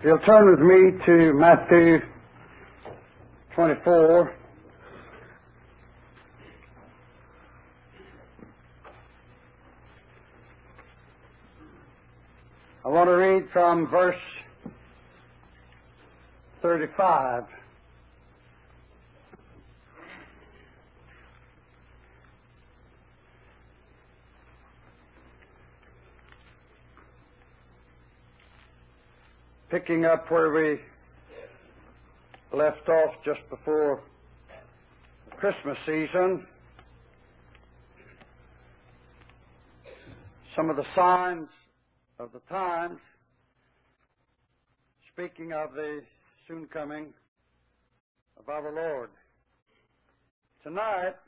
If you'll turn with me to Matthew 24. I want to read from verse 35. Picking up where we left off just before the Christmas season, some of the signs of the times, speaking of the soon coming of our Lord. Tonight,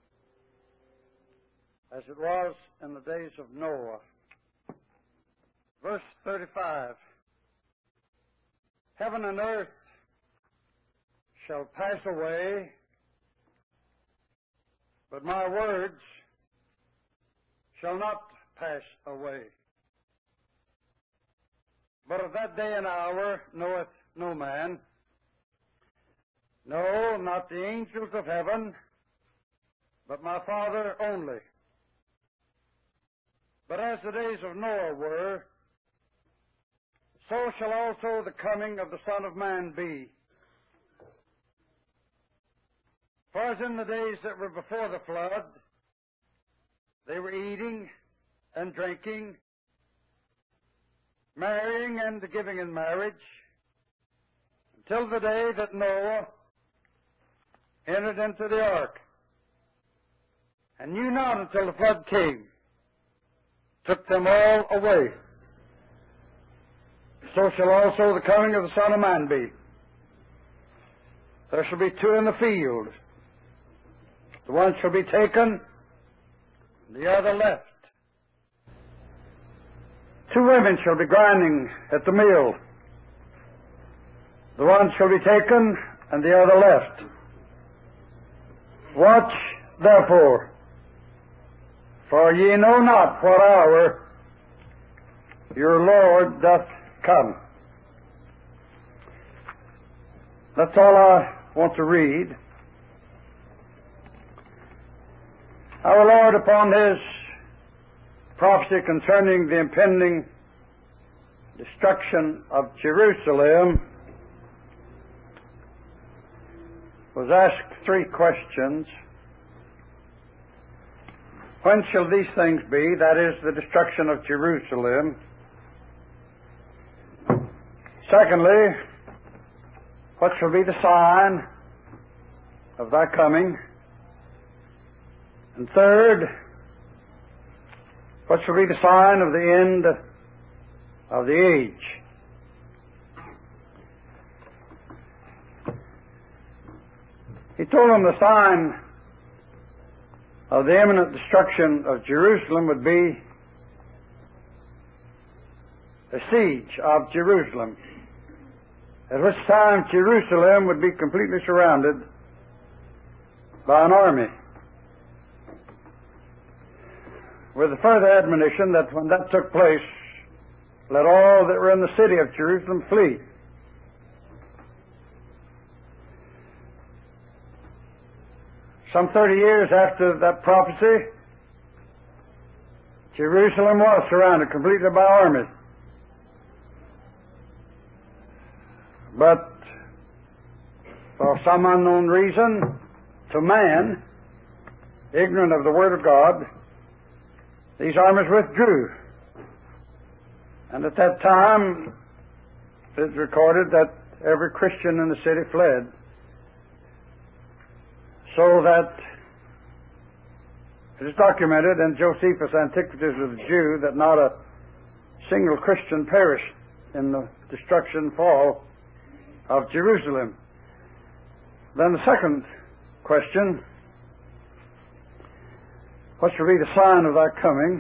as it was in the days of Noah, verse 35, heaven and earth shall pass away, but my words shall not pass away. But of that day and hour knoweth no man, no, not the angels of heaven, but my Father only. But as the days of Noah were, so shall also the coming of the Son of Man be. For as in the days that were before the flood, they were eating and drinking, marrying and giving in marriage, until the day that Noah entered into the ark, and knew not until the flood came, took them all away. So shall also the coming of the Son of Man be. There shall be two in the field. The one shall be taken, the other left. Two women shall be grinding at the mill. The one shall be taken, and the other left. Watch, therefore, for ye know not what hour your Lord doth come. That's all I want to read. Our Lord, upon His prophecy concerning the impending destruction of Jerusalem, was asked three questions. When shall these things be? That is, the destruction of Jerusalem. Secondly, what shall be the sign of thy coming? And third, what shall be the sign of the end of the age? He told them the sign of the imminent destruction of Jerusalem would be a siege of Jerusalem, at which time Jerusalem would be completely surrounded by an army, with a further admonition that when that took place, let all that were in the city of Jerusalem flee. Some 30 years after that prophecy, Jerusalem was surrounded completely by armies. But for some unknown reason, to man, ignorant of the Word of God, these armies withdrew. And at that time, it's recorded that every Christian in the city fled, so that it is documented in Josephus' Antiquities of the Jew that not a single Christian perished in the destruction and fall of Jerusalem. Then the second question, what shall be the sign of thy coming?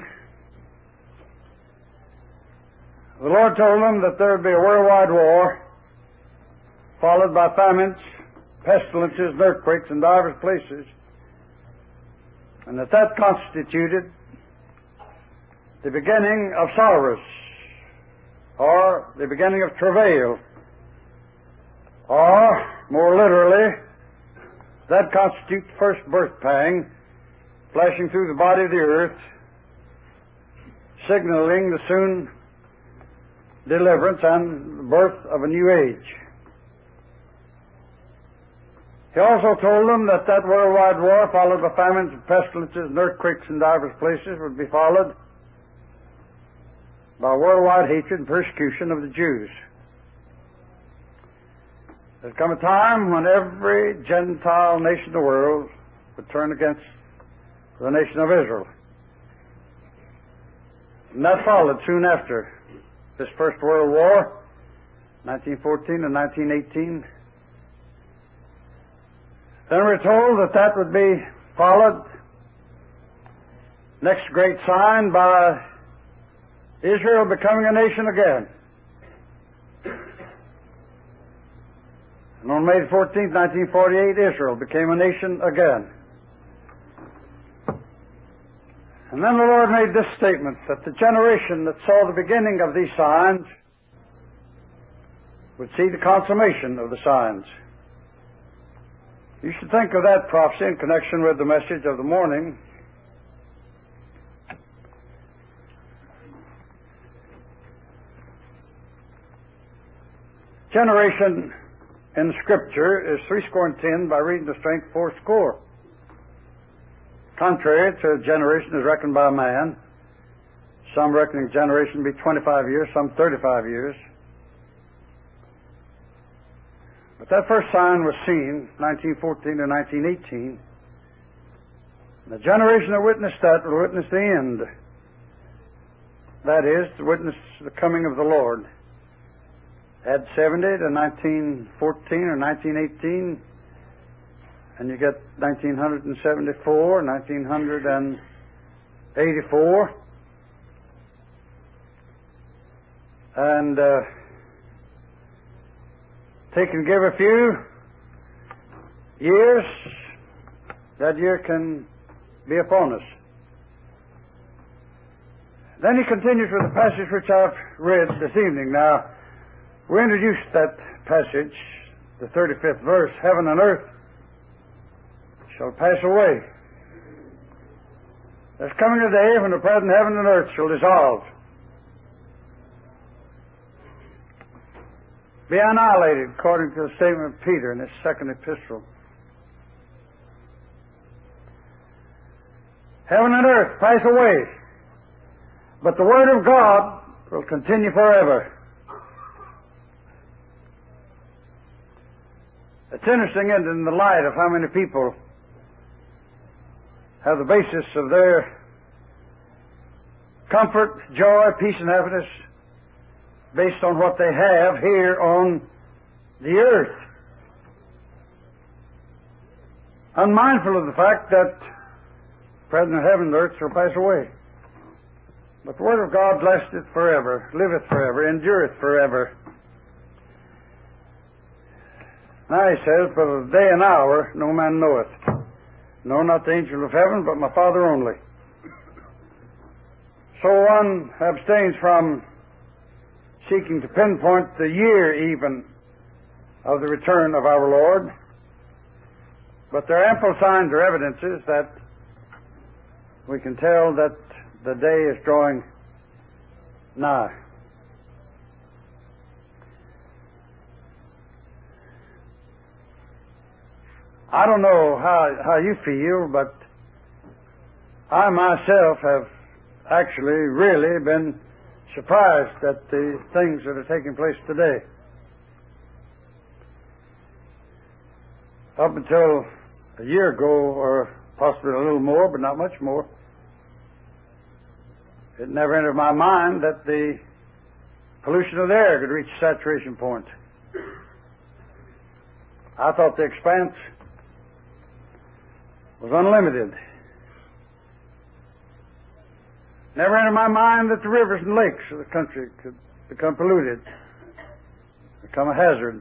The Lord told them that there would be a worldwide war, followed by famines, pestilences, and earthquakes in divers places, and that constituted the beginning of sorrows or the beginning of travail, or, more literally, that constitutes the first birth pang flashing through the body of the earth, signaling the soon deliverance and the birth of a new age. He also told them that that worldwide war, followed by famines and pestilences and earthquakes in divers places, would be followed by worldwide hatred and persecution of the Jews. There's come a time when every Gentile nation in the world would turn against the nation of Israel. And that followed soon after this First World War, 1914 and 1918. Then we're told that that would be followed, next great sign, by Israel becoming a nation again. And on May 14, 1948, Israel became a nation again. And then the Lord made this statement, that the generation that saw the beginning of these signs would see the consummation of the signs. You should think of that prophecy in connection with the message of the morning. Generation in Scripture is 70 by reason of strength 80. Contrary to generation is reckoned by man. Some reckoning generation to be 25 years, some 35 years. But that first sign was seen 1914 and 1918. The generation that witnessed that will witness the end. That is, to witness the coming of the Lord. Add 70 to 1914 or 1918, and you get 1974, 1984. And take and give a few years, that year can be upon us. Then he continues with the passage which I've read this evening. Now, we introduced that passage, the 35th verse, heaven and earth shall pass away. There's coming a day when the present heaven and earth shall dissolve, be annihilated, according to the statement of Peter in his second epistle. Heaven and earth pass away, but the Word of God will continue forever. It's interesting, isn't it, in the light of how many people have the basis of their comfort, joy, peace, and happiness based on what they have here on the earth, unmindful of the fact that present heaven and earth shall pass away. But the Word of God lasted forever, liveth forever, endureth forever. Now he says, but of the day and hour no man knoweth. No, not the angel of heaven, but my Father only. So one abstains from seeking to pinpoint the year even of the return of our Lord. But there are ample signs or evidences that we can tell that the day is drawing nigh. I don't know how you feel, but I myself have actually really been surprised at the things that are taking place today. Up until a year ago, or possibly a little more, but not much more, it never entered my mind that the pollution of the air could reach a saturation point. I thought the expanse was unlimited. Never entered my mind that the rivers and lakes of the country could become polluted, become a hazard.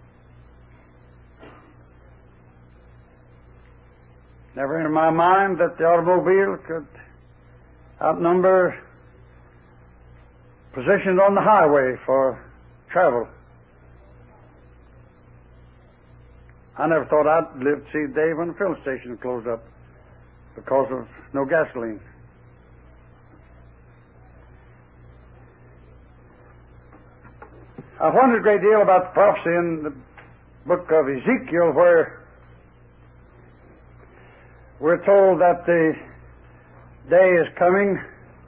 Never entered my mind that the automobile could outnumber positioned on the highway for travel. I never thought I'd live to see the day when the filling station closed up because of no gasoline. I've wondered a great deal about the prophecy in the book of Ezekiel, where we're told that the day is coming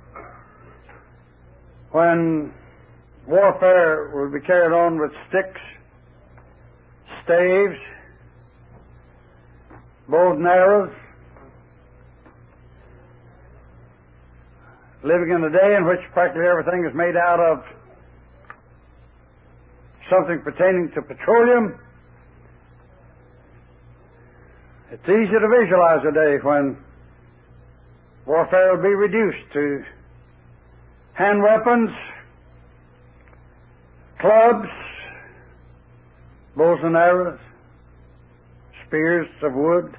when warfare will be carried on with sticks, staves, bows and arrows, living in a day in which practically everything is made out of something pertaining to petroleum. It's easy to visualize a day when warfare will be reduced to hand weapons, clubs, bows and arrows, spears of wood.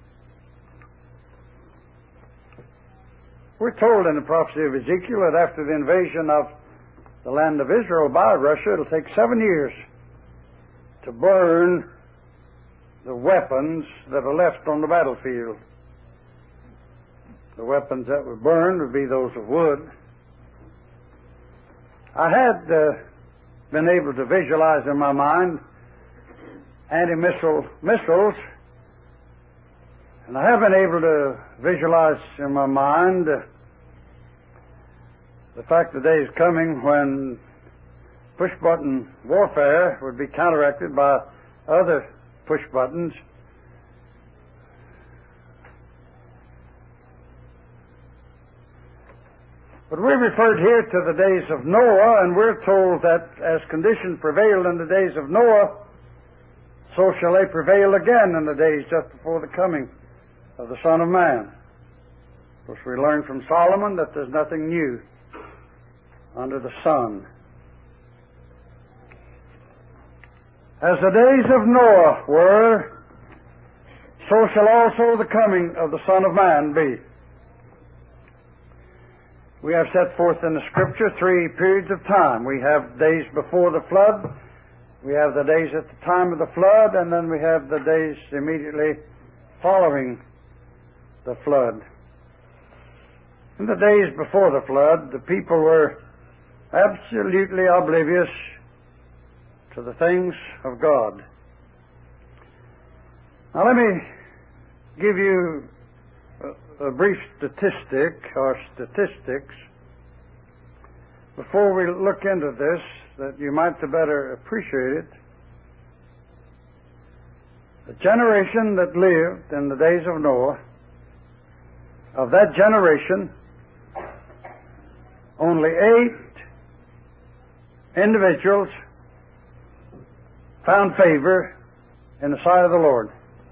We're told in the prophecy of Ezekiel that after the invasion of the land of Israel by Russia, it'll take 7 years to burn the weapons that are left on the battlefield. The weapons that were burned would be those of wood. I had been able to visualize in my mind anti-missile missiles, and I have been able to visualize in my mind the fact the day is coming when push-button warfare would be counteracted by other push buttons. But we're referred here to the days of Noah, and we're told that as conditions prevailed in the days of Noah, so shall they prevail again in the days just before the coming of the Son of Man. Of course, we learn from Solomon that there's nothing new under the sun. As the days of Noah were, so shall also the coming of the Son of Man be. We have set forth in the Scripture 3 periods of time. We have days before the flood, we have the days at the time of the flood, and then we have the days immediately following the flood. In the days before the flood, the people were absolutely oblivious to the things of God. Now let me give you a brief statistic or statistics before we look into this, that you might better appreciate it. The generation that lived in the days of Noah, of that generation, only 8 individuals found favor in the sight of the Lord.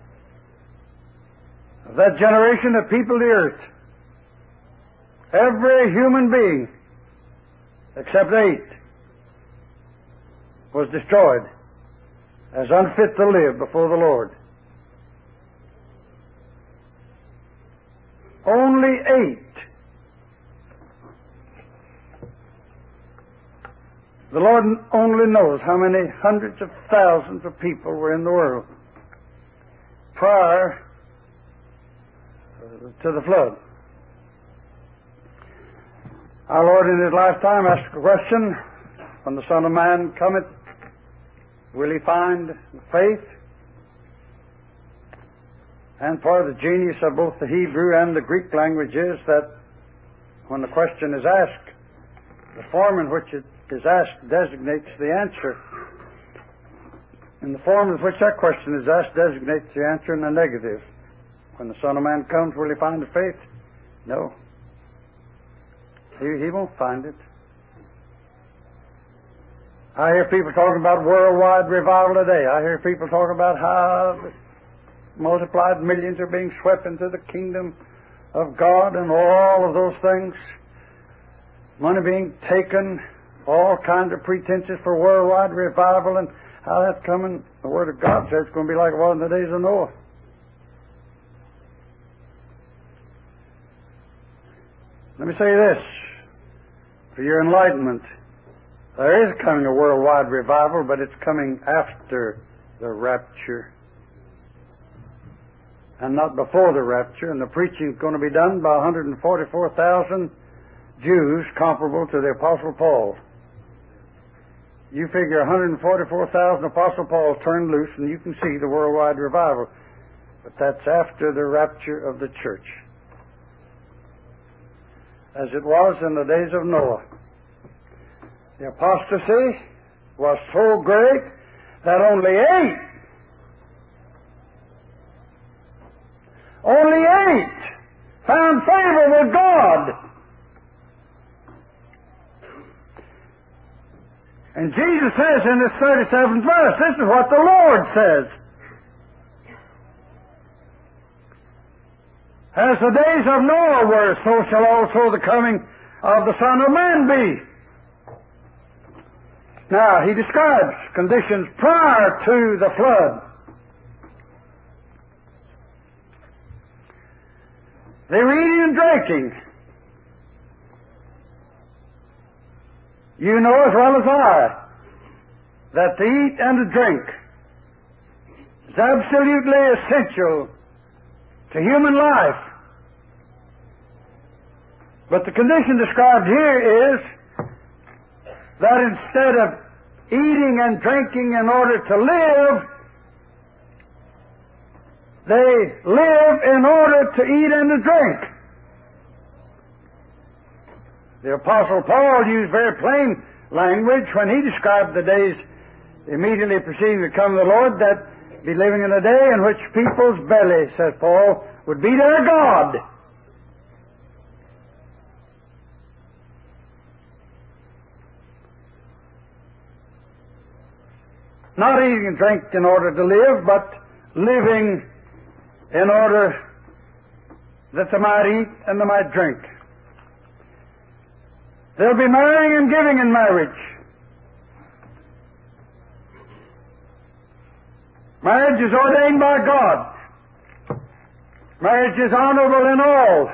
Of that generation that peopled the earth, every human being except 8 was destroyed as unfit to live before the Lord. Only 8. The Lord only knows how many hundreds of thousands of people were in the world prior to the flood. Our Lord in His lifetime asked a question, when the Son of Man cometh, will He find faith? And part of the genius of both the Hebrew and the Greek language is that when the question is asked, the form in which it is asked designates the answer. And the form in which that question is asked designates the answer in the negative. When the Son of Man comes, will He find faith? No. He won't find it. I hear people talking about worldwide revival today. I hear people talking about how multiplied millions are being swept into the kingdom of God and all of those things. Money being taken, all kinds of pretenses for worldwide revival, and how that's coming. The Word of God says it's going to be like it was in the days of Noah. Let me say this for your enlightenment. There is coming a worldwide revival, but it's coming after the rapture and not before the rapture. And the preaching is going to be done by 144,000 Jews comparable to the Apostle Paul. You figure 144,000 Apostle Paul turned loose and you can see the worldwide revival. But that's after the rapture of the church. As it was in the days of Noah. The apostasy was so great that only eight found favor with God. And Jesus says in this 37th verse, this is what the Lord says. As the days of Noah were, so shall also the coming of the Son of Man be. Now, he describes conditions prior to the flood. They were eating and drinking. You know as well as I that to eat and to drink is absolutely essential to human life. But the condition described here is that instead of eating and drinking in order to live, they live in order to eat and to drink. The Apostle Paul used very plain language when he described the days immediately preceding the coming of the Lord, that be living in a day in which people's belly, says Paul, would be their God. Not eating and drink in order to live, but living in order that they might eat and they might drink. They'll be marrying and giving in marriage. Marriage is ordained by God. Marriage is honorable in all.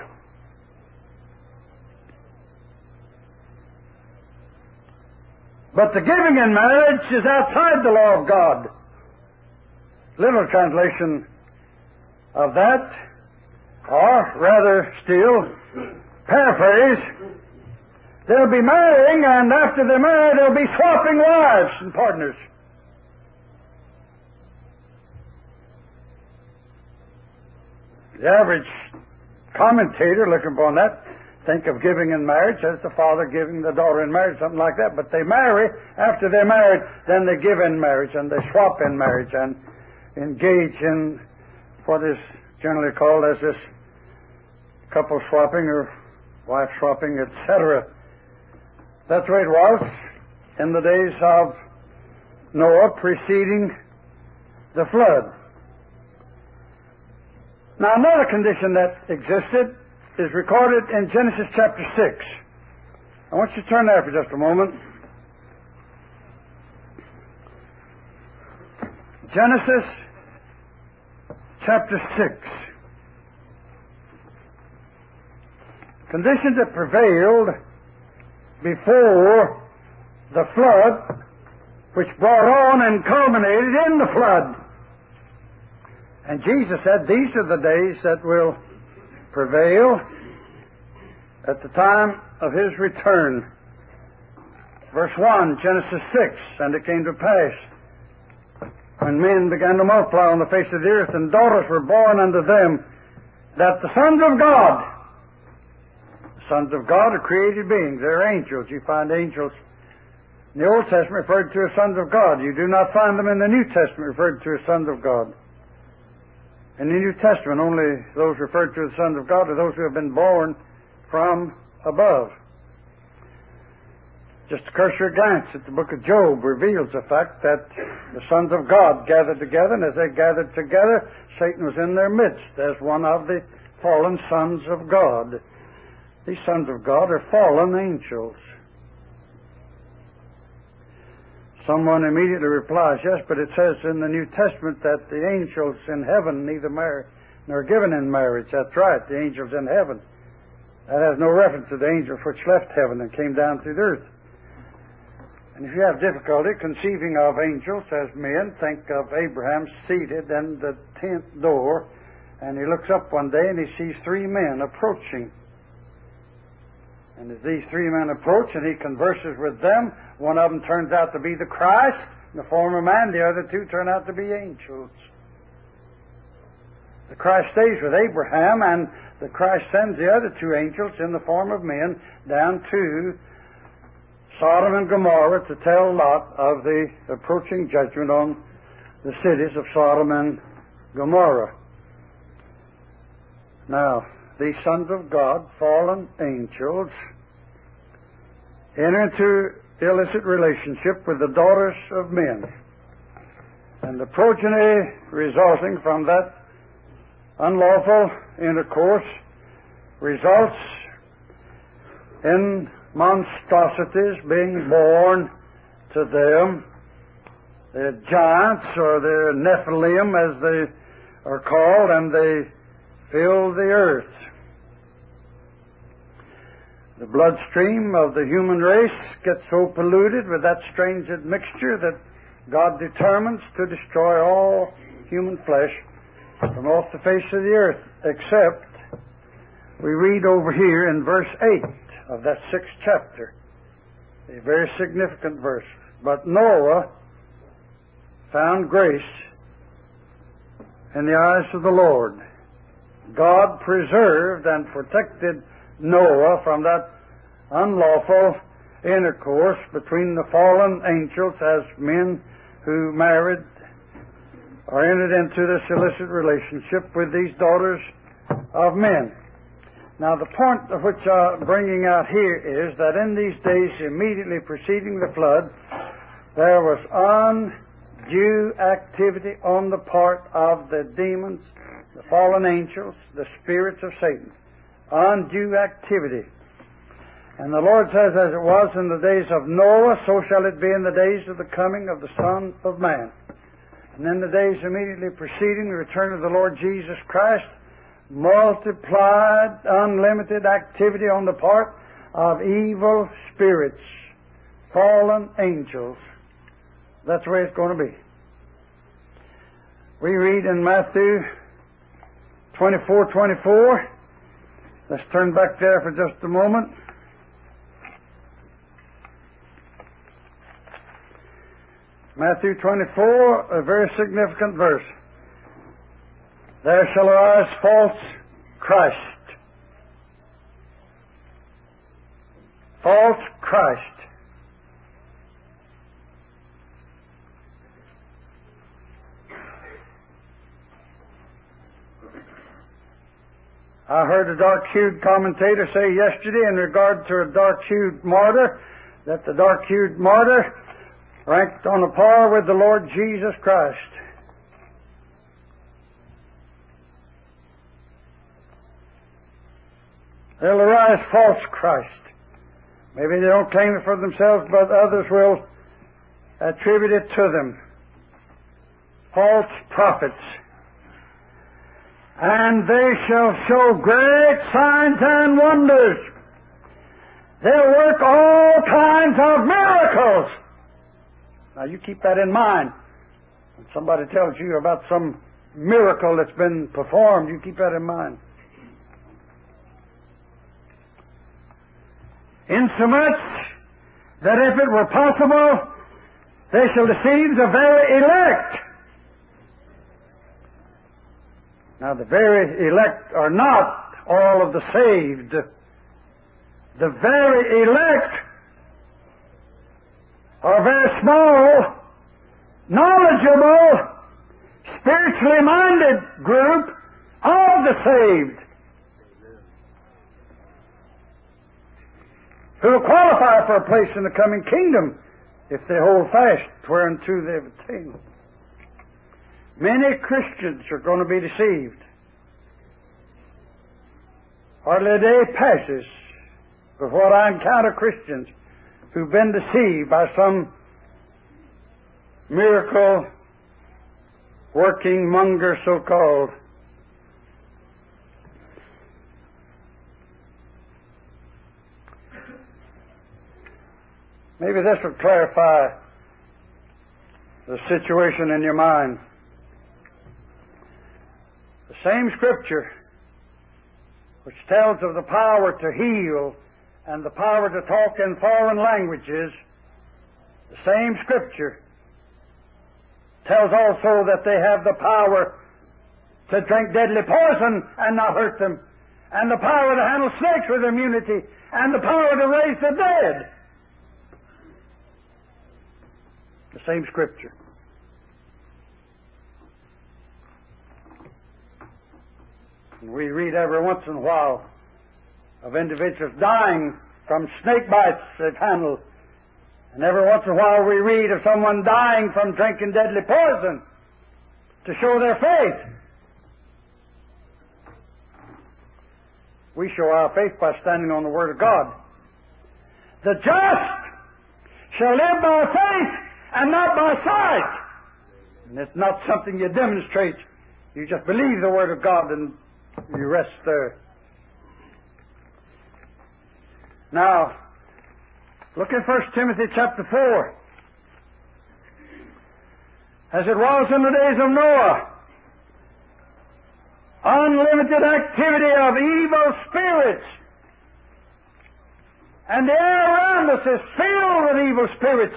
But the giving in marriage is outside the law of God. Little translation of that, or rather still, paraphrase, they'll be marrying, and after they're married, they'll be swapping wives and partners. The average commentator looking upon that think of giving in marriage as the father giving the daughter in marriage, something like that. But they marry. After they're married, then they give in marriage, and they swap in marriage, and engage in what is generally called as this couple swapping or wife swapping, etc. That's the way it was in the days of Noah preceding the flood. Now, another condition that existed is recorded in Genesis chapter 6. I want you to turn there for just a moment. Genesis chapter 6. Conditions that prevailed before the flood, which brought on and culminated in the flood. And Jesus said, these are the days that will prevail at the time of His return. Verse 1, Genesis 6, and it came to pass, when men began to multiply on the face of the earth, and daughters were born unto them, that the sons of God are created beings. They're angels. You find angels in the Old Testament referred to as sons of God. You do not find them in the New Testament referred to as sons of God. In the New Testament, only those referred to as sons of God are those who have been born from above. Just a cursory glance at the book of Job reveals the fact that the sons of God gathered together, and as they gathered together, Satan was in their midst as one of the fallen sons of God. These sons of God are fallen angels. Someone immediately replies, yes, but it says in the New Testament that the angels in heaven neither marry nor given in marriage. That's right, the angels in heaven. That has no reference to the angels which left heaven and came down through the earth. And if you have difficulty conceiving of angels as men, think of Abraham seated in the tent door, and he looks up one day and he sees three men approaching. And as these three men approach and he converses with them, one of them turns out to be the Christ in the form of man, the other two turn out to be angels. The Christ stays with Abraham, and the Christ sends the other two angels in the form of men down to Sodom and Gomorrah to tell Lot of the approaching judgment on the cities of Sodom and Gomorrah. Now, these sons of God, fallen angels, enter into illicit relationship with the daughters of men. And the progeny resulting from that unlawful intercourse results in monstrosities being born to them. The giants, or the Nephilim as they are called, and they fill the earth. The bloodstream of the human race gets so polluted with that strange admixture that God determines to destroy all human flesh from off the face of the earth, except we read over here in verse 8 of that 6th chapter, a very significant verse. But Noah found grace in the eyes of the Lord. God preserved and protected Noah from that unlawful intercourse between the fallen angels as men who married or entered into this illicit relationship with these daughters of men. Now, the point of which I'm bringing out here is that in these days immediately preceding the flood, there was undue activity on the part of the demons, the fallen angels, the spirits of Satan. Undue activity. And the Lord says, as it was in the days of Noah, so shall it be in the days of the coming of the Son of Man. And in the days immediately preceding the return of the Lord Jesus Christ, multiplied, unlimited activity on the part of evil spirits, fallen angels. That's the way it's going to be. We read in Matthew 24:24. Let's turn back there for just a moment. Matthew 24, a very significant verse. There shall arise false Christ. False Christ. I heard a dark-hued commentator say yesterday in regard to a dark-hued martyr that the dark-hued martyr ranked on a par with the Lord Jesus Christ. There'll arise false Christ. Maybe they don't claim it for themselves, but others will attribute it to them. False prophets. And they shall show great signs and wonders. They'll work all kinds of miracles. Now you keep that in mind. When somebody tells you about some miracle that's been performed, you keep that in mind. Insomuch that if it were possible, they shall deceive the very elect. Now, the very elect are not all of the saved. The very elect are a very small, knowledgeable, spiritually minded group of the saved who will qualify for a place in the coming kingdom if they hold fast whereunto they have attained. Many Christians are going to be deceived. Hardly a day passes before I encounter Christians who've been deceived by some miracle working monger, so-called. Maybe this would clarify the situation in your mind. The same Scripture which tells of the power to heal and the power to talk in foreign languages, the same Scripture tells also that they have the power to drink deadly poison and not hurt them, and the power to handle snakes with immunity, and the power to raise the dead. The same Scripture. And we read every once in a while of individuals dying from snake bites they've handled. And every once in a while we read of someone dying from drinking deadly poison to show their faith. We show our faith by standing on the Word of God. The just shall live by faith and not by sight. And it's not something you demonstrate. You just believe the Word of God and you rest there. Now, look at 1 Timothy chapter 4. As it was in the days of Noah, unlimited activity of evil spirits. And the air around us is filled with evil spirits.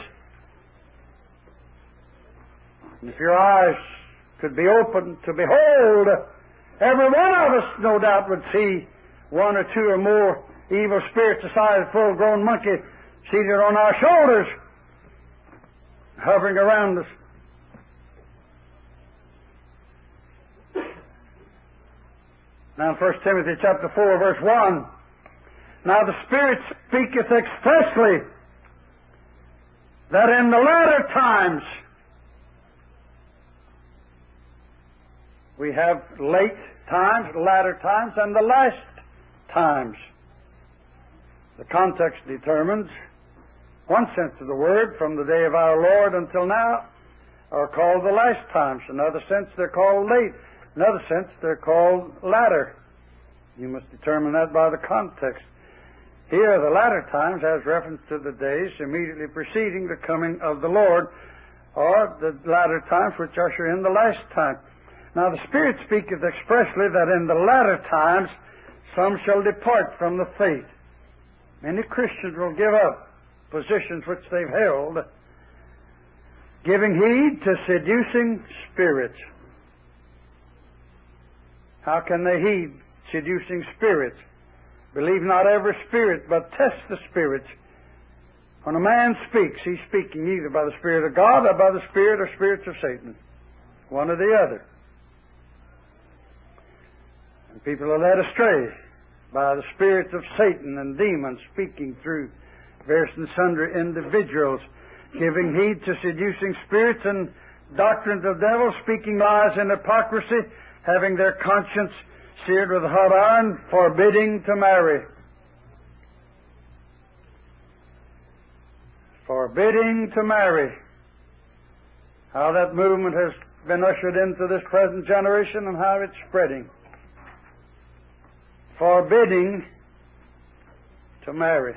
And if your eyes could be opened to behold, every one of us, no doubt, would see one or two or more evil spirits the size of a full-grown monkey seated on our shoulders, hovering around us. Now in 1 Timothy chapter 4, verse 1, now the Spirit speaketh expressly that in the latter times, we have late times, latter times, and the last times. The context determines one sense of the word, from the day of our Lord until now, are called the last times. In another sense, they're called late. In another sense, they're called latter. You must determine that by the context. Here, the latter times has reference to the days immediately preceding the coming of the Lord, or the latter times which usher in the last time. Now the Spirit speaketh expressly that in the latter times some shall depart from the faith. Many Christians will give up positions which they've held, giving heed to seducing spirits. How can they heed seducing spirits? Believe not every spirit, but test the spirits. When a man speaks, he's speaking either by the Spirit of God or by the Spirit or spirits of Satan. One or the other. And people are led astray by the spirits of Satan and demons speaking through various and sundry individuals, giving heed to seducing spirits and doctrines of devils, speaking lies and hypocrisy, having their conscience seared with a hot iron, forbidding to marry. Forbidding to marry. How that movement has been ushered into this present generation and how it's spreading. Forbidding to marry.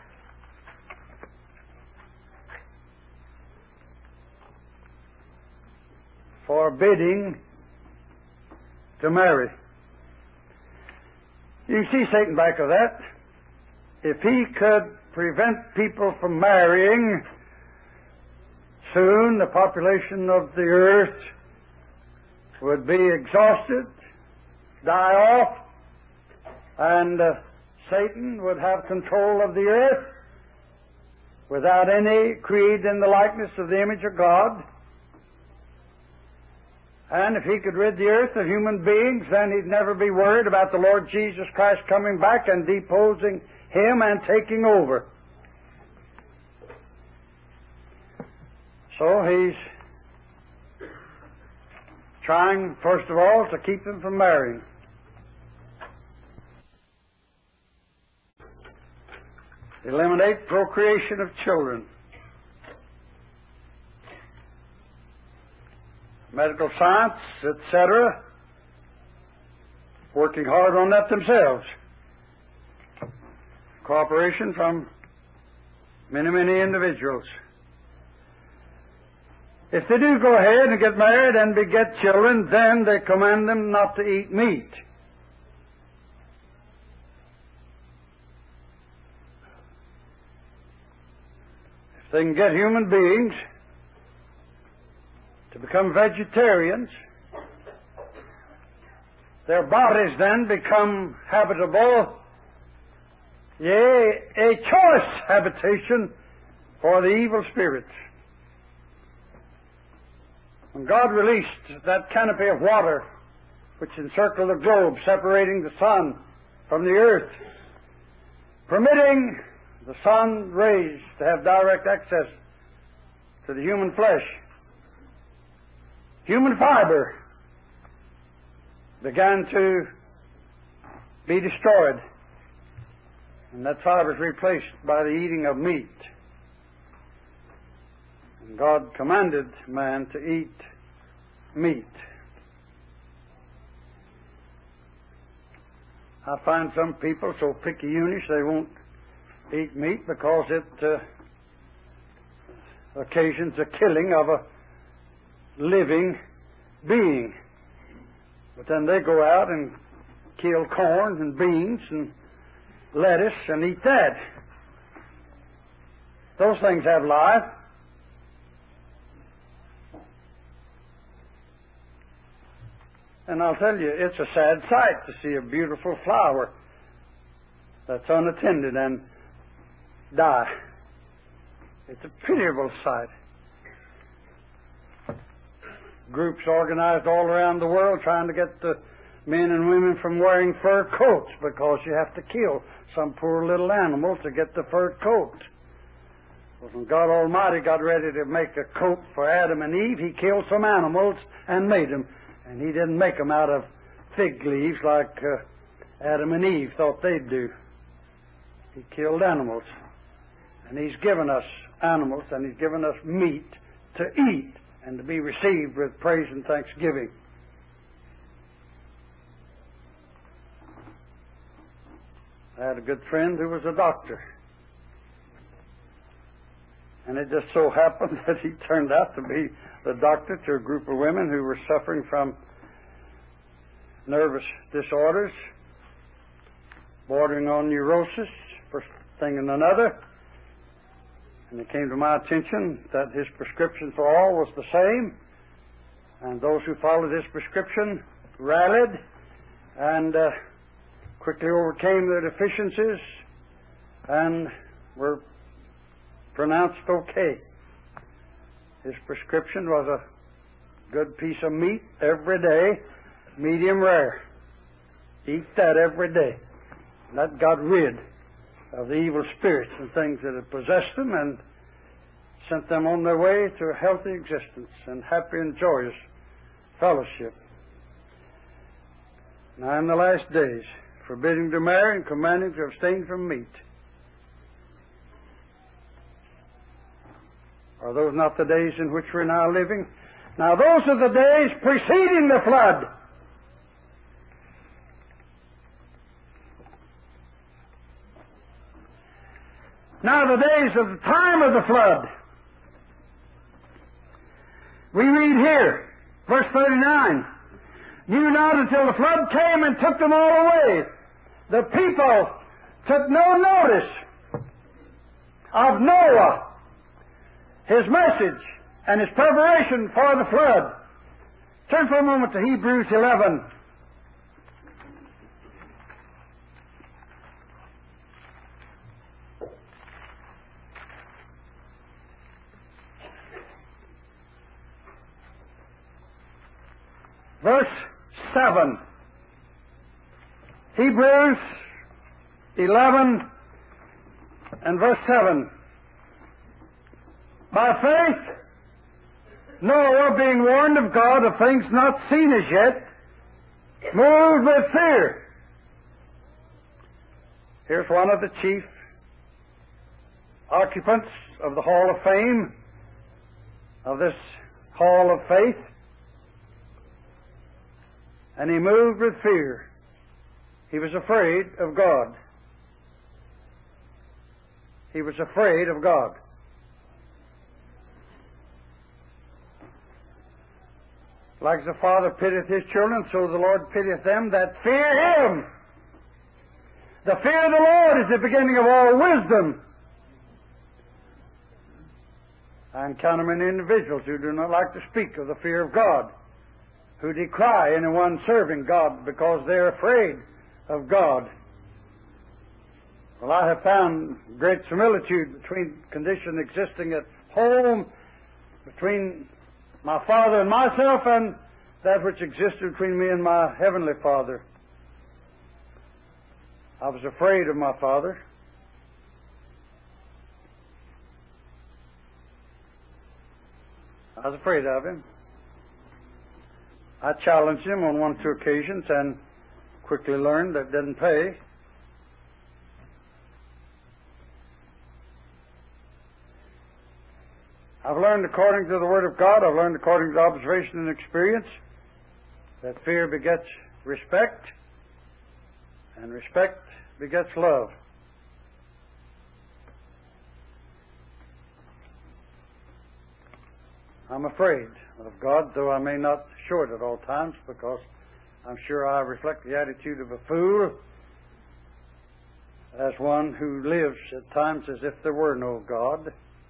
Forbidding to marry. You can see Satan back of that. If he could prevent people from marrying, soon the population of the earth would be exhausted, die off, and Satan would have control of the earth without any creed in the likeness of the image of God. And if he could rid the earth of human beings, then he'd never be worried about the Lord Jesus Christ coming back and deposing him and taking over. So he's trying, first of all, to keep them from marrying. Eliminate procreation of children. Medical science, etc., working hard on that themselves. Cooperation from many, many individuals. If they do go ahead and get married and beget children, then they command them not to eat meat. If they can get human beings to become vegetarians, their bodies then become habitable, yea, a choice habitation for the evil spirits. When God released that canopy of water which encircled the globe, separating the sun from the earth, permitting the sun rays to have direct access to the human flesh, human fiber began to be destroyed, and that fiber is replaced by the eating of meat. And God commanded man to eat meat. I find some people so picayunish they won't eat meat because it occasions the killing of a living being. But then they go out and kill corn and beans and lettuce and eat that. Those things have life. And I'll tell you, it's a sad sight to see a beautiful flower that's unattended and die. It's a pitiable sight. Groups organized all around the world trying to get the men and women from wearing fur coats because you have to kill some poor little animal to get the fur coat. Well, when God Almighty got ready to make a coat for Adam and Eve, He killed some animals and made them. And He didn't make them out of fig leaves like Adam and Eve thought they'd do. He killed animals. And He's given us animals and He's given us meat to eat and to be received with praise and thanksgiving. I had a good friend who was a doctor. And it just so happened that he turned out to be the doctor to a group of women who were suffering from nervous disorders, bordering on neurosis, first thing and another. And it came to my attention that his prescription for all was the same. And those who followed his prescription rallied and quickly overcame their deficiencies and were pronounced okay. His prescription was a good piece of meat every day, medium rare. Eat that every day. And that got rid of the evil spirits and things that had possessed them and sent them on their way to a healthy existence and happy and joyous fellowship. Now in the last days, forbidding to marry and commanding to abstain from meat. Are those not the days in which we're now living? Now those are the days preceding the flood. Now the days of the time of the flood. We read here, verse 39, knew not until the flood came and took them all away. The people took no notice of Noah, his message, and his preparation for the flood. Turn for a moment to Hebrews 11. Verse 7. Hebrews 11 and verse 7. By faith, Noah, being warned of God of things not seen as yet, moved with fear. Here's one of the chief occupants of the Hall of Fame, of this Hall of Faith. And he moved with fear. He was afraid of God. he was afraid of God. Like the Father pitieth his children, so the Lord pitieth them that fear him. The fear of the Lord is the beginning of all wisdom. I encounter many individuals who do not like to speak of the fear of God, who decry anyone serving God because they're afraid of God. Well, I have found great similitude between condition existing at home, between my father and myself, and that which existed between me and my heavenly Father. I was afraid of my father. I was afraid of him. I challenged him on 1 or 2 occasions and quickly learned that it didn't pay. I've learned according to the Word of God, I've learned according to observation and experience, that fear begets respect, and respect begets love. I'm afraid of God, though I may not show it at all times, because I'm sure I reflect the attitude of a fool, as one who lives at times as if there were no God.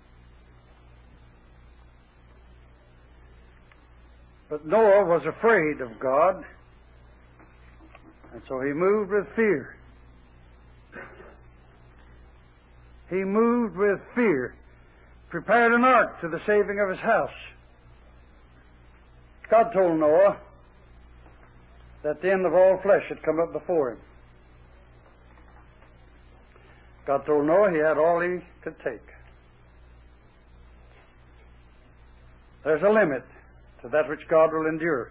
But Noah was afraid of God, and so he moved with fear. He moved with fear, prepared an ark to the saving of his house. God told Noah that the end of all flesh had come up before him. God told Noah he had all he could take. There's a limit to that which God will endure.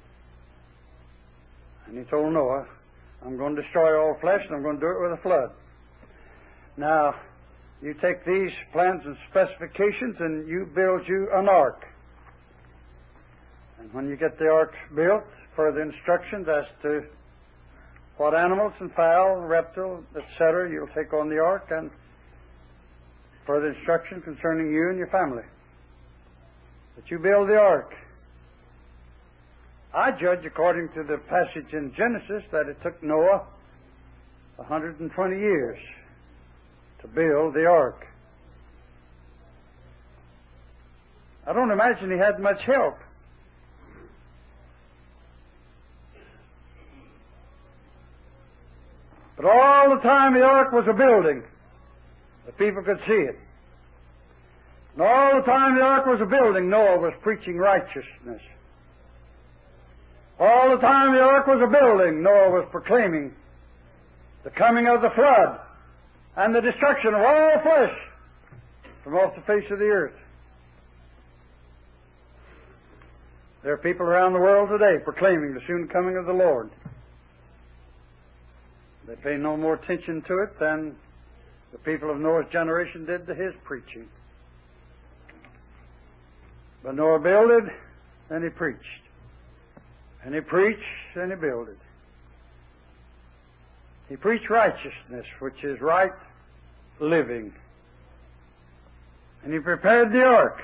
And he told Noah, I'm going to destroy all flesh, and I'm going to do it with a flood. Now, you take these plans and specifications, and you build you an ark. And when you get the ark built, further instructions as to what animals and fowl, reptile, etc. you'll take on the ark, and further instruction concerning you and your family. But you build the ark. I judge, according to the passage in Genesis, that it took Noah 120 years to build the ark. I don't imagine he had much help. But all the time the ark was a building, the people could see it. And all the time the ark was a building, Noah was preaching righteousness. All the time the ark was a building, Noah was proclaiming the coming of the flood and the destruction of all flesh from off the face of the earth. There are people around the world today proclaiming the soon coming of the Lord. They pay no more attention to it than the people of Noah's generation did to his preaching. But Noah builded, and he preached. And he preached, and he builded. He preached righteousness, which is right living. And he prepared the ark.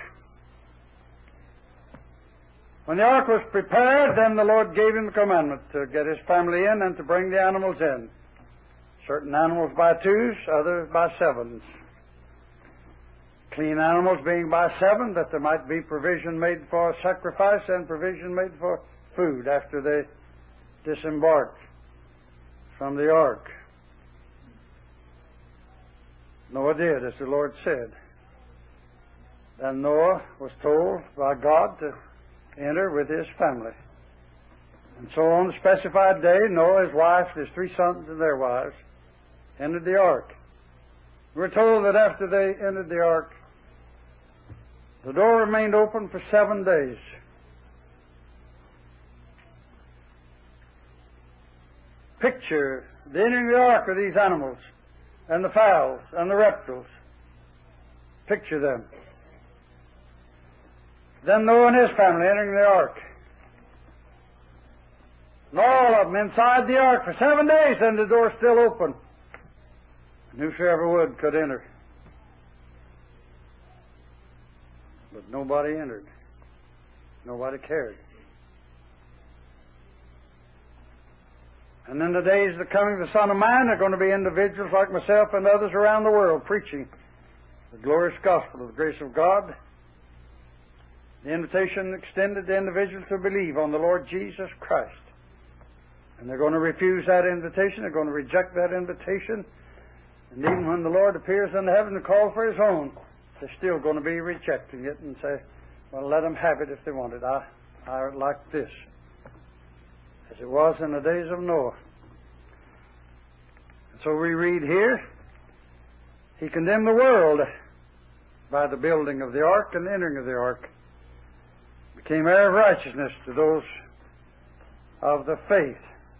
When the ark was prepared, then the Lord gave him the commandment to get his family in and to bring the animals in. Certain animals by twos, others by sevens. Clean animals being by seven, that there might be provision made for sacrifice and provision made for food after they disembarked from the ark. Noah did as the Lord said. Then Noah was told by God to enter with his family. And so on the specified day, Noah, his wife, his 3 sons and their wives entered the ark. We're told that after they entered the ark, the door remained open for 7 days. Picture the entering the ark of these animals and the fowls and the reptiles. Picture them. Then Noah and his family entering the ark. And all of them inside the ark for 7 days, and the door still open. And whosoever would could enter. But nobody entered. Nobody cared. And in the days of the coming of the Son of Man, there are going to be individuals like myself and others around the world preaching the glorious gospel of the grace of God. The invitation extended to individuals to believe on the Lord Jesus Christ. And they're going to refuse that invitation. They're going to reject that invitation. And even when the Lord appears in heaven to call for His own, they're still going to be rejecting it and say, well, let them have it if they want it. I like this. As it was in the days of Noah. And so we read here, He condemned the world by the building of the ark and the entering of the ark. Became heir of righteousness to those of the faith.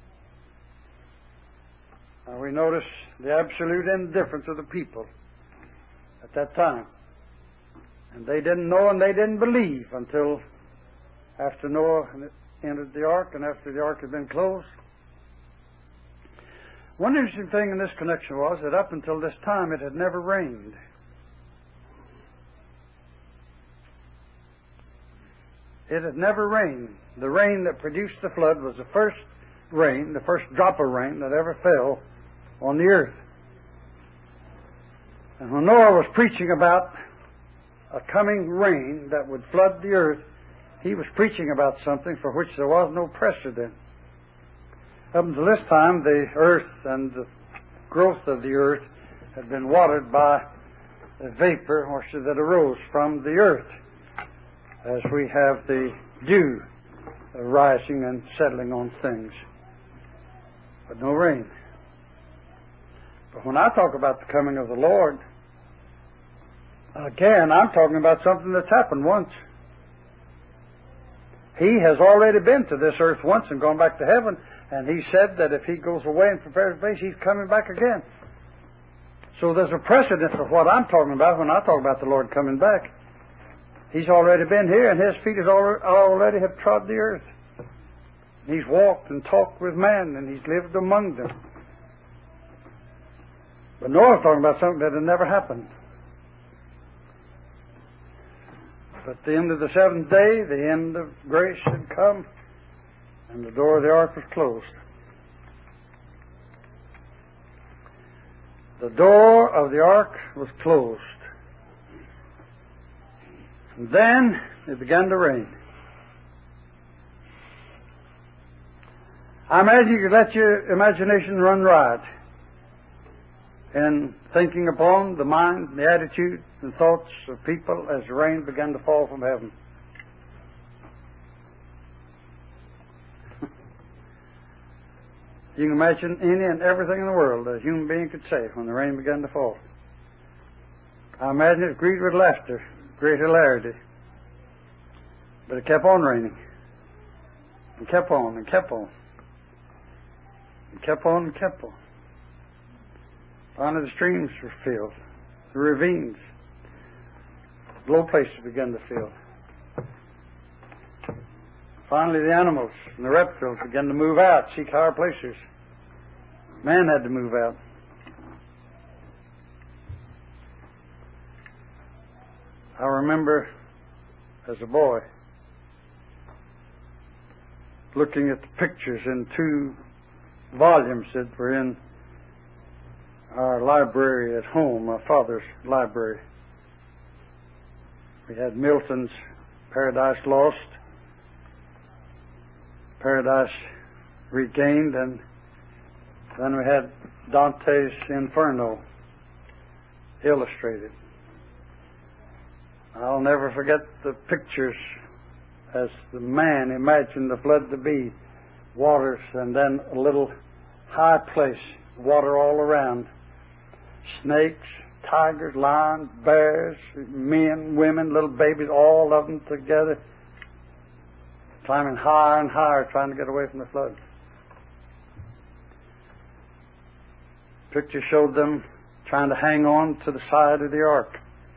Now we notice the absolute indifference of the people at that time. And they didn't know and they didn't believe until after Noah entered the ark and after the ark had been closed. One interesting thing in this connection was that up until this time it had never rained. It had never rained. The rain that produced the flood was the first rain, the first drop of rain that ever fell on the earth. And when Noah was preaching about a coming rain that would flood the earth, he was preaching about something for which there was no precedent. Up until this time, the earth and the growth of the earth had been watered by the vapor that arose from the earth, as we have the dew rising and settling on things. But no rain. But when I talk about the coming of the Lord, again, I'm talking about something that's happened once. He has already been to this earth once and gone back to heaven, and He said that if He goes away and prepares a place, He's coming back again. So there's a precedent for what I'm talking about when I talk about the Lord coming back. He's already been here, and His feet already have trod the earth. He's walked and talked with men, and He's lived among them. But Noah's talking about something that had never happened. But at the end of the seventh day, the end of grace had come, and the door of the ark was closed. The door of the ark was closed. And then it began to rain. I imagine you could let your imagination run riot in thinking upon the mind, the attitude, and thoughts of people as the rain began to fall from heaven. You can imagine any and everything in the world a human being could say when the rain began to fall. I imagine it greeted with laughter, great hilarity. But it kept on raining. And kept on and kept on. And kept on and kept on. Finally the streams were filled. The ravines. Low places began to fill. Finally the animals and the reptiles began to move out, seek higher places. Man had to move out. I remember as a boy looking at the pictures in 2 volumes that were in our library at home, my father's library. We had Milton's Paradise Lost, Paradise Regained, and then we had Dante's Inferno illustrated. I'll never forget the pictures as the man imagined the flood to be. Waters and then a little high place, water all around. Snakes, tigers, lions, bears, men, women, little babies, all of them together, climbing higher and higher, trying to get away from the flood. Picture showed them trying to hang on to the side of the ark.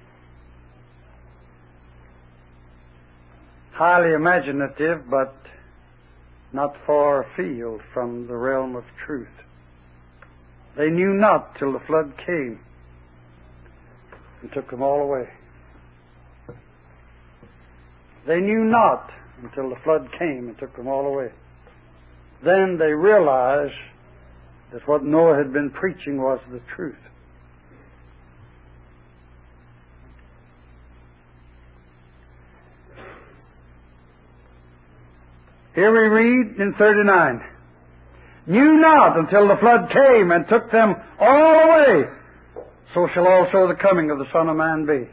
Highly imaginative, but not far afield from the realm of truth. They knew not till the flood came and took them all away. They knew not until the flood came and took them all away. Then they realized that what Noah had been preaching was the truth. Here we read in 39, knew not until the flood came and took them all away, so shall also the coming of the Son of Man be.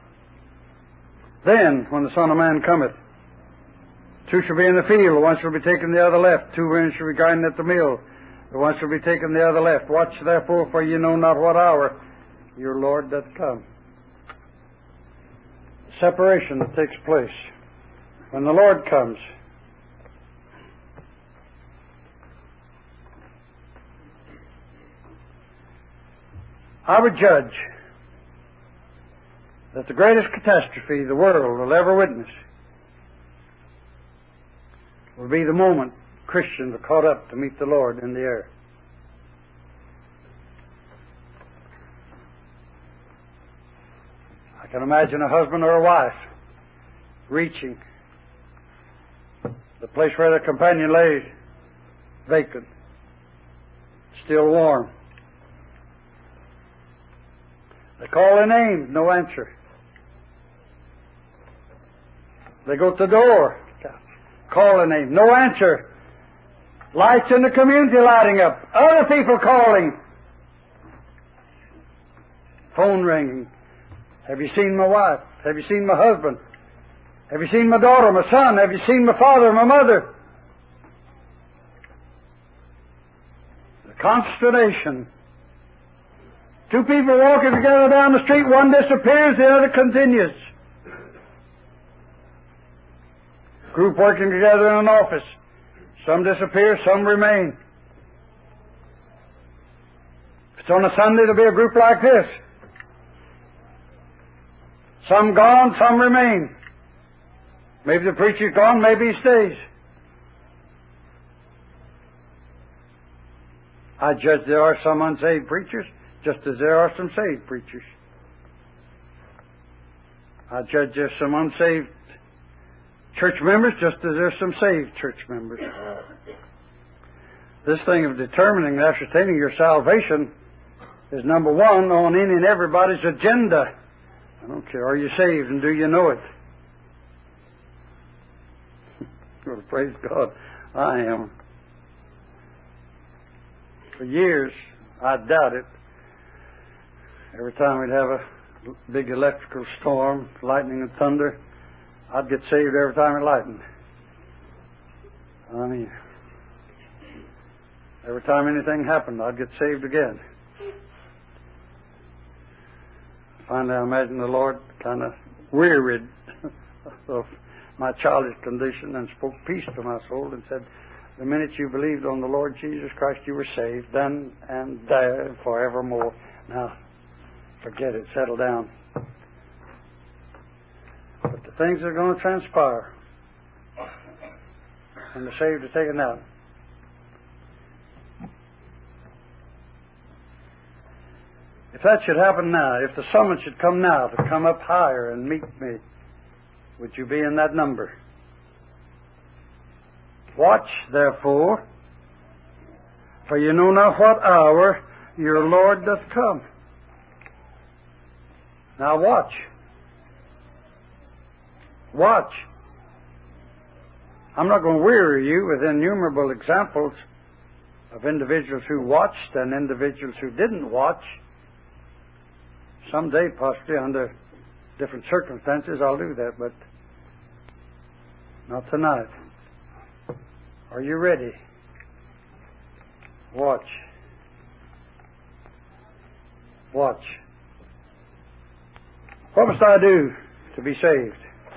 Then, when the Son of Man cometh, two shall be in the field, the one shall be taken, the other left. Two women shall be grinding at the mill, the one shall be taken, the other left. Watch therefore, for ye know not what hour your Lord doth come. The separation that takes place when the Lord comes. I would judge that the greatest catastrophe the world will ever witness will be the moment Christians are caught up to meet the Lord in the air. I can imagine a husband or a wife reaching the place where their companion lays vacant, still warm. They call their name, no answer. They go to the door, call their name, no answer. Lights in the community lighting up, other people calling. Phone ringing. Have you seen my wife? Have you seen my husband? Have you seen my daughter, my son? Have you seen my father, my mother? The consternation. Two people walking together down the street, one disappears, the other continues. Group working together in an office. Some disappear, some remain. If it's on a Sunday, there'll be a group like this. Some gone, some remain. Maybe the preacher's gone, maybe he stays. I judge there are some unsaved preachers, just as there are some saved preachers. I judge there's some unsaved church members, just as there's some saved church members. This thing of determining and ascertaining your salvation is number one on any and everybody's agenda. I don't care. Are you saved and do you know it? Well, praise God, I am. For years, I doubt it. Every time we'd have a big electrical storm, lightning and thunder, I'd get saved every time it lightened. I mean, every time anything happened, I'd get saved again. Finally, I imagine the Lord kind of wearied of my childish condition and spoke peace to my soul and said, the minute you believed on the Lord Jesus Christ, you were saved, then and there forevermore. Now, forget it, settle down. But the things that are going to transpire when the saved are taken out. If that should happen now, if the summons should come now to come up higher and meet me, would you be in that number? Watch, therefore, for you know not what hour your Lord doth come. Now watch. Watch. I'm not going to weary you with innumerable examples of individuals who watched and individuals who didn't watch. Someday, possibly, under different circumstances, I'll do that, but not tonight. Are you ready? Watch. Watch. What must I do to be saved?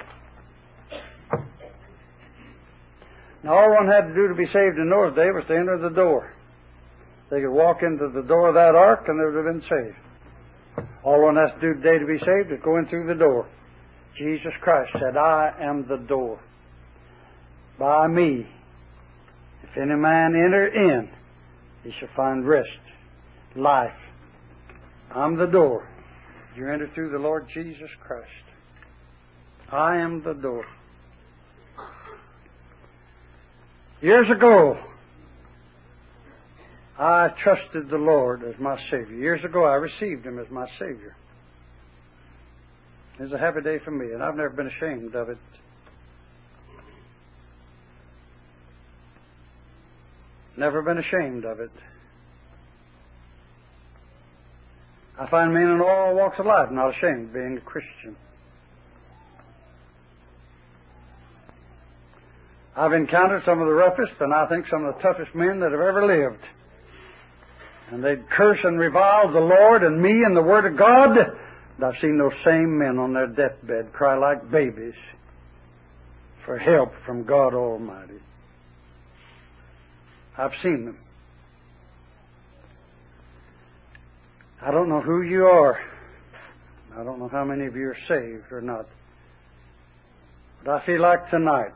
Now, all one had to do to be saved in Noah's day was to enter the door. They could walk into the door of that ark and they would have been saved. All one has to do today to be saved is go in through the door. Jesus Christ said, I am the door. By me, if any man enter in, he shall find rest, life. I'm the door. You enter through the Lord Jesus Christ. I am the door. Years ago, I trusted the Lord as my Savior. Years ago, I received Him as my Savior. It was a happy day for me, and I've never been ashamed of it. Never been ashamed of it. I find men in all walks of life not ashamed of being a Christian. I've encountered some of the roughest and I think some of the toughest men that have ever lived. And they'd curse and revile the Lord and me and the Word of God. And I've seen those same men on their deathbed cry like babies for help from God Almighty. I've seen them. I don't know who you are. I don't know how many of you are saved or not. But I feel like tonight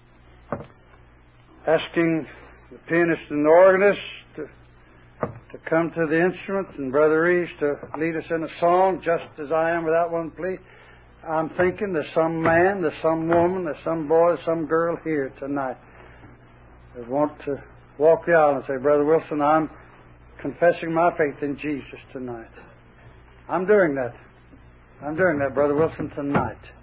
asking the pianist and the organist to come to the instruments and Brother Reeves to lead us in a song, just as I am without one plea. I'm thinking there's some man, there's some woman, there's some boy, there's some girl here tonight that want to walk the aisle and say, Brother Wilson, I'm confessing my faith in Jesus tonight. I'm doing that. I'm doing that, Brother Wilson, tonight.